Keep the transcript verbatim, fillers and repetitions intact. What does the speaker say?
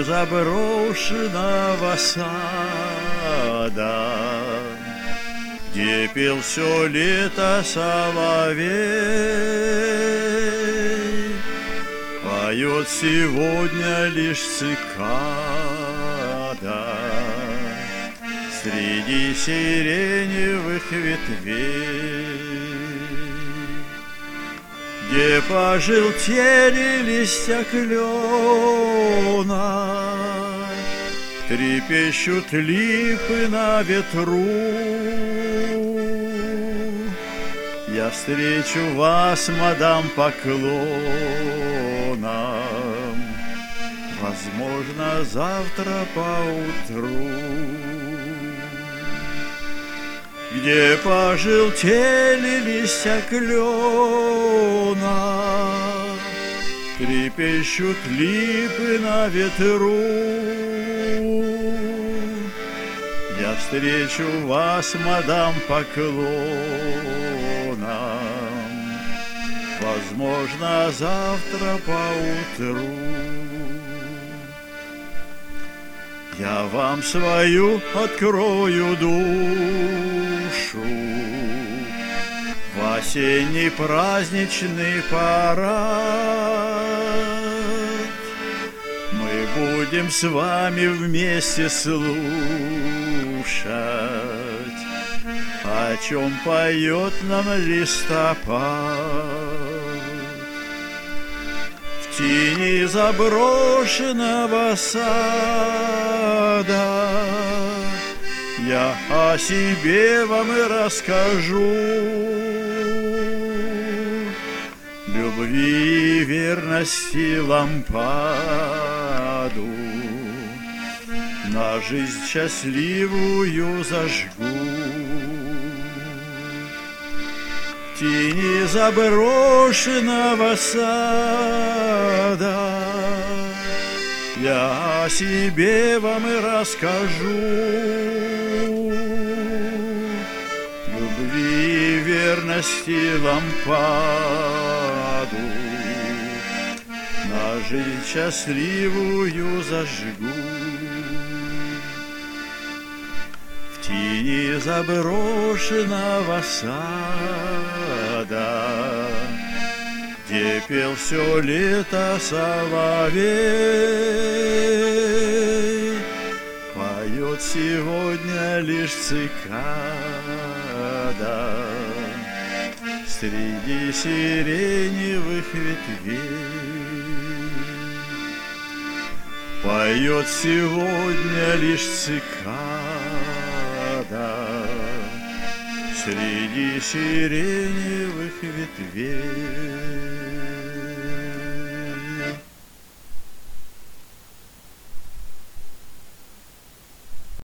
заброшенного сада, где пел все лето соловей, поет сегодня лишь цикада среди сиреневых ветвей, где пожелтели листья клена, трепещут липы на ветру. Я встречу вас, мадам, поклоном, возможно, завтра поутру. Где пожелтели листья клена, трепещут липы на ветру. Я встречу вас, мадам, поклоном, возможно, завтра поутру. Я вам свою открою душу в осенний праздничный парад. Мы будем с вами вместе слушать, о чем поет нам листопад. В тени заброшенного сада я о себе вам и расскажу. Любви и верности лампаду на жизнь счастливую зажгу. В тени заброшенного сада я о себе вам и расскажу. Любви и верности лампаду на жизнь счастливую зажгу. В тени заброшенного сада, где пел все лето соловей, поет сегодня лишь цикада среди сиреневых ветвей. Поет сегодня лишь цикада среди сиреневых ветвей.